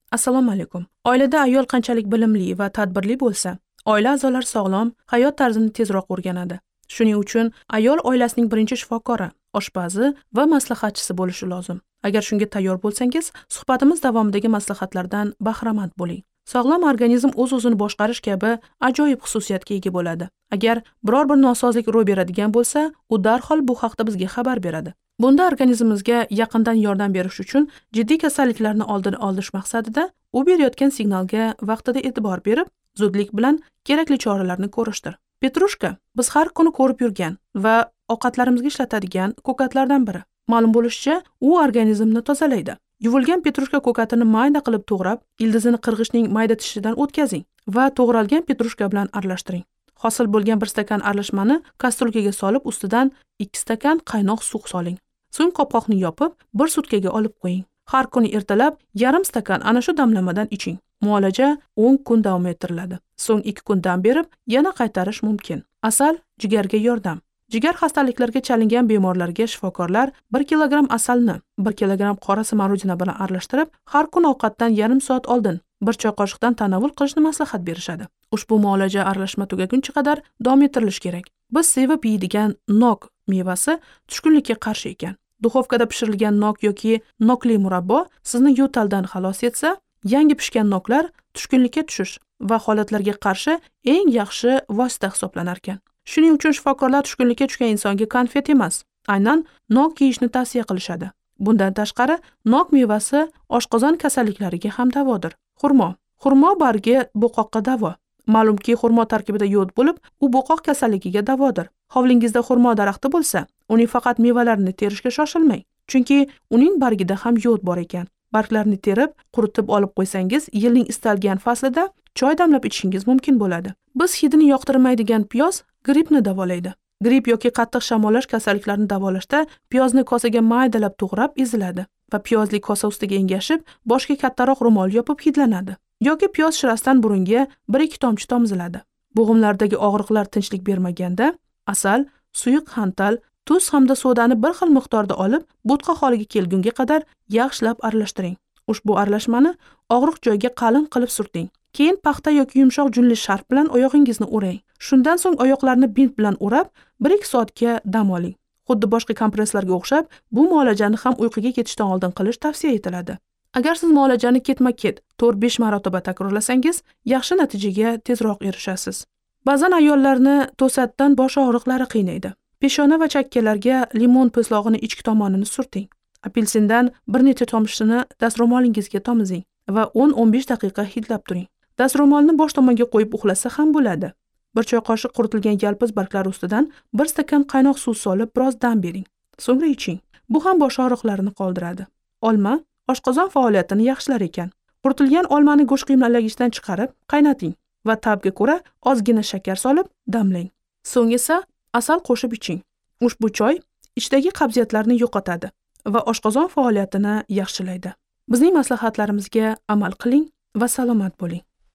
Assalomu alaykum. Oilada ayol qanchalik bilimli va tadbirli bo'lsa, oila a'zolari sog'lom hayot tarzini tezroq o'rganadi. Shuning uchun ayol oilasining birinchi shifokori, oshpazi va maslahatchisi bo'lishi lozim. Agar shunga tayyor bo'lsangiz, suhbatimiz davomidagi maslahatlardan bahramand bo'ling. Sog'lom organizm o'z-o'zini boshqarish kabi ajoyib xususiyatga ega bo'ladi. Agar biror bir nosozlik ro'y beradigan bo'lsa, u darhol bu haqda bizga xabar beradi. Bunda organizmimizga yaqindan yordam berish uchun jiddiy kasalliklarni oldini olish maqsadida u berayotgan signalga vaqtida e'tibor berib, zudlik bilan kerakli choralarni ko'rishdir. Petrushka biz har kuni ko'rib yurgan va ovqatlarimizga ishlatadigan ko'katlardan biri. Ma'lum bo'lishicha, u organizmni tozalaydi. Yuvilgan petrushka ko'katini mayda qilib to'g'rab, ildizini qirg'ichning mayda tishidan o'tkazing va to'g'ralgan petrushka bilan aralashtiring. Hosil bo'lgan 1 stakan aralashmani kastrulkaga solib, ustidan 2 stakan qaynoq suv soling. So'ng qopqoqni yopib, 1 sutkaga olib qo'ying. Har kuni ertalab yarim stakan ana shu damlamadan iching. Muolaja 10 kun davom ettiriladi. So'ng 2 kun dam berib, yana qaytarish mumkin. Asal jigarga yordam. Jigar xastaliklarga chalingan bemorlarga shifokorlar 1 kilogramm asalni 1 kilogramm qora smarudina bilan aralashtirib, har kun ovqatdan yarim soat oldin 1 choy qoshiqdan tanovul qilishni maslahat berishadi. Ushbu muolaja aralashma tugaguncha qadar davom ettirilishi kerak. Biz sevib yeydigan nok mevasi tushkunlikka qarshi ekan. Duxovkada pishirilgan nok yoki nokli murabbo sizni yo'taldan xalos etsa, yangi pishgan noklar tushkunlikka tushish va holatlarga qarshi eng yaxshi vosita hisoblanar ekan. Shuning uchun shifokorlar tushkunlikka tushgan insonga konfet emas, aynan nok yeyishni tavsiya qilishadi. Bundan tashqari, nok mevasi oshqozon kasalliklariga ham davodir. Xurmo bargi bo'qoqqa davo. Ma'lumki, xurmo tarkibida yod bo'lib, u bo'qoq kasalligiga davodir. Hovlingizda xurmo daraxti bo'lsa, uning faqat mevalarini terishga shoshilmang, chunki uning bargida ham yod bor ekan. Barglarini terib, quritib olib qo'ysangiz, yilning istalgan faslida choy damlab ichishingiz mumkin bo'ladi. Biz hidini yoqtirmaydigan piyoz grippni davolaydi. Gripp yoki qattiq shamollash kasalliklarini davolashda piyozni kosaga maydalab to'g'rab eziladi va piyozli kosa ustiga engashib, boshga kattaroq ro'mol yopib hidlanadi. Yoki piyoz shirasidan burunga 1-2 tomchi tomiziladi. Bo'g'imlardagi og'riqlar tinchlik bermaganda, asal, suyuq xantal, tuz hamda sodani bir xil miqdorda olib, bo'tqa holiga kelgunga qadar yaxshilab aralashtiring. Ushbu aralashmani og'riq joyiga qalin qilib surting. Keyin paxta yoki yumshoq junli sharf bilan oyog'ingizni o'rang. Shundan so'ng oyoqlarni bint bilan o'rab, 1-2 soatga dam oling. Xuddi boshqa kompresslarga o'xshab, bu muolajani ham uyquga ketishdan oldin qilish tavsiya etiladi. Agar siz muolajani ketma-ket 4-5 marotaba takrorlasangiz, yaxshi natijaga tezroq erishasiz. Ba'zan ayollarni to'satdan bosh og'riqlari qiynaydi. Peshona va chakkalarga limon po'slog'ini ichki tomonini surting. Apelsindan bir necha tomchini dastro'molingizga tomizing va 10-15 daqiqa hidlab turing. Dastro'molni bosh tomonga qo'yib uxlasa ham bo'ladi. 1 choy qoshiq quritilgan yalpiz barglari ustidan 1 stakan qaynoq suv solib biroz dam bering. So'ngra iching. Bu ham bosh og'riqlarini qoldiradi. Olma oshqozon faoliyatini yaxshilar ekan. Quritilgan olmani go'sht qiymalagichdan chiqarib, qaynating va tabga ko'ra ozgina shakar solib damlang. So'ng esa asal qo'shib iching. Ushbu choy ichdagi qabziyatlarni yo'qotadi va oshqozon faoliyatini yaxshilaydi. Bizning maslahatlarimizga amal qiling va salomat bo'ling.